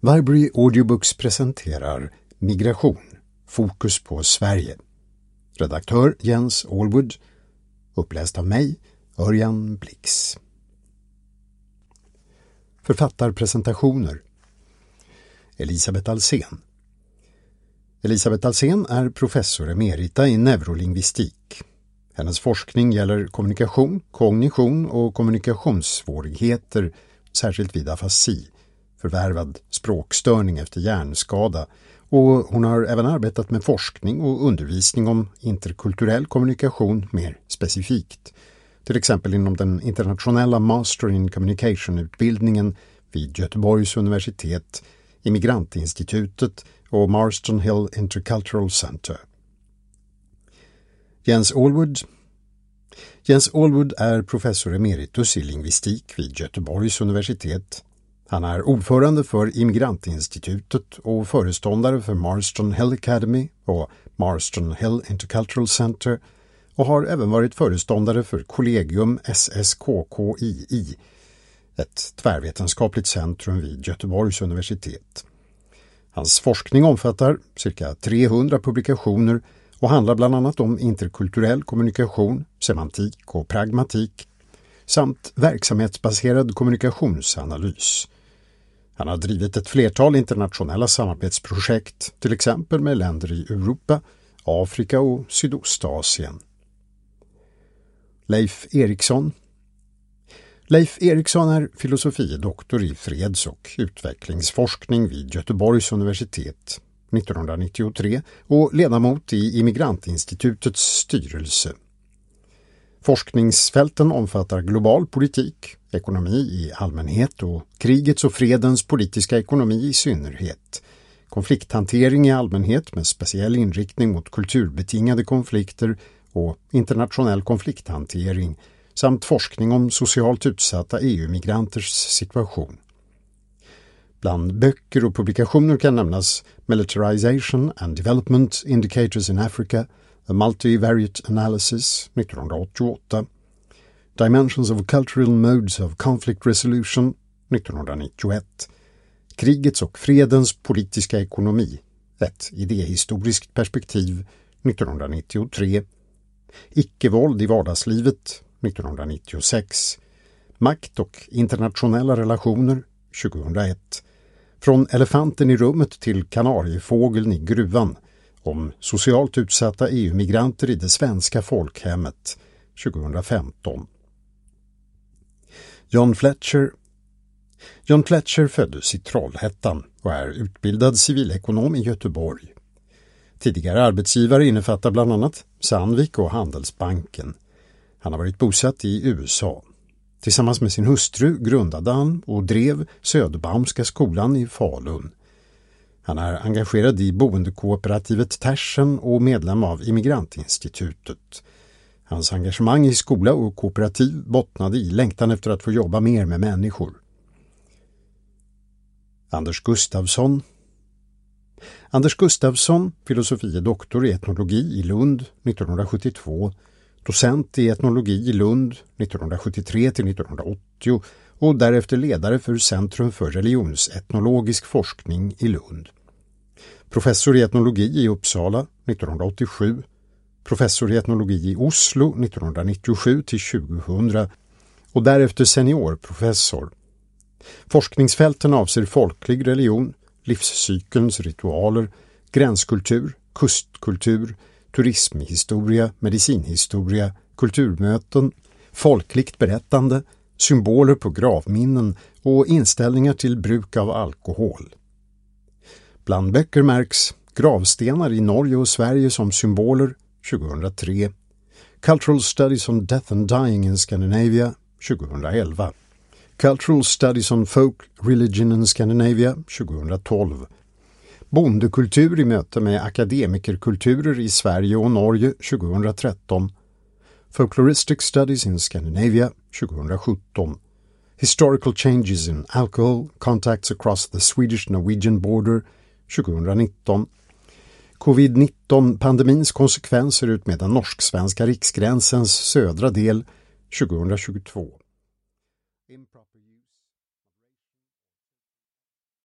Viberary Audiobooks presenterar Migration, fokus på Sverige. Redaktör Jens Allwood, uppläst av mig, Örjan Blix. Författarpresentationer. Elisabeth Alsen. Elisabeth Alsen är professor emerita i neurolingvistik. Hennes forskning gäller kommunikation, kognition och kommunikationssvårigheter, särskilt vid afasi, förvärvad språkstörning efter hjärnskada, och hon har även arbetat med forskning och undervisning om interkulturell kommunikation mer specifikt, till exempel inom den internationella Master in Communication-utbildningen vid Göteborgs universitet, Immigrantinstitutet och Marston Hill Intercultural Center. Jens Allwood är professor emeritus i lingvistik vid Göteborgs universitet. Han är ordförande för Immigrantinstitutet och föreståndare för Marston Hill Academy och Marston Hill Intercultural Center och har även varit föreståndare för Collegium SSKKII, ett tvärvetenskapligt centrum vid Göteborgs universitet. Hans forskning omfattar cirka 300 publikationer och handlar bland annat om interkulturell kommunikation, semantik och pragmatik samt verksamhetsbaserad kommunikationsanalys. Han har drivit ett flertal internationella samarbetsprojekt, till exempel med länder i Europa, Afrika och Sydostasien. Leif Eriksson är filosofie-doktor i freds- och utvecklingsforskning vid Göteborgs universitet 1993 och ledamot i Immigrantinstitutets styrelse. Forskningsfälten omfattar global politik, ekonomi i allmänhet och krigets och fredens politiska ekonomi i synnerhet, konflikthantering i allmänhet med speciell inriktning mot kulturbetingade konflikter och internationell konflikthantering samt forskning om socialt utsatta EU-migranters situation. Bland böcker och publikationer kan nämnas Militarization and Development Indicators in Africa, A Multivariate Analysis 1988, Dimensions of Cultural Modes of Conflict Resolution 1991, Krigets och fredens politiska ekonomi, ett idéhistoriskt perspektiv 1993, Icke-våld i vardagslivet 1996, Makt och internationella relationer 2001, Från elefanten i rummet till kanariefågeln i gruvan, om socialt utsatta EU-migranter i det svenska folkhemmet 2015. John Fletcher föddes i Trollhättan och är utbildad civilekonom i Göteborg. Tidigare arbetsgivare innefattar bland annat Sandvik och Handelsbanken. Han har varit bosatt i USA. Tillsammans med sin hustru grundade han och drev Söderbaumska skolan i Falun. Han är engagerad i boendekooperativet Tersen och medlem av Immigrantinstitutet. Hans engagemang i skola och kooperativ bottnade i längtan efter att få jobba mer med människor. Anders Gustafsson, filosofie-doktor i etnologi i Lund 1972, docent i etnologi i Lund 1973-1980 och därefter ledare för Centrum för religionsetnologisk forskning i Lund. Professor i etnologi i Uppsala 1987, professor i etnologi i Oslo 1997-2000 och därefter seniorprofessor. Forskningsfälten avser folklig religion, livscykelns ritualer, gränskultur, kustkultur, turismhistoria, medicinhistoria, kulturmöten, folkligt berättande, symboler på gravminnen och inställningar till bruk av alkohol. Bland böcker märks Gravstenar i Norge och Sverige som symboler 2003, Cultural Studies on Death and Dying in Scandinavia 2011, Cultural Studies on Folk Religion in Scandinavia 2012, Bondekultur i möte med akademikerkulturer i Sverige och Norge 2013, Folkloristic Studies in Scandinavia 2017, Historical Changes in Alcohol, Contacts Across the Swedish-Norwegian Border 2019, Covid-19-pandemins konsekvenser ut med den norsk-svenska riksgränsens södra del 2022.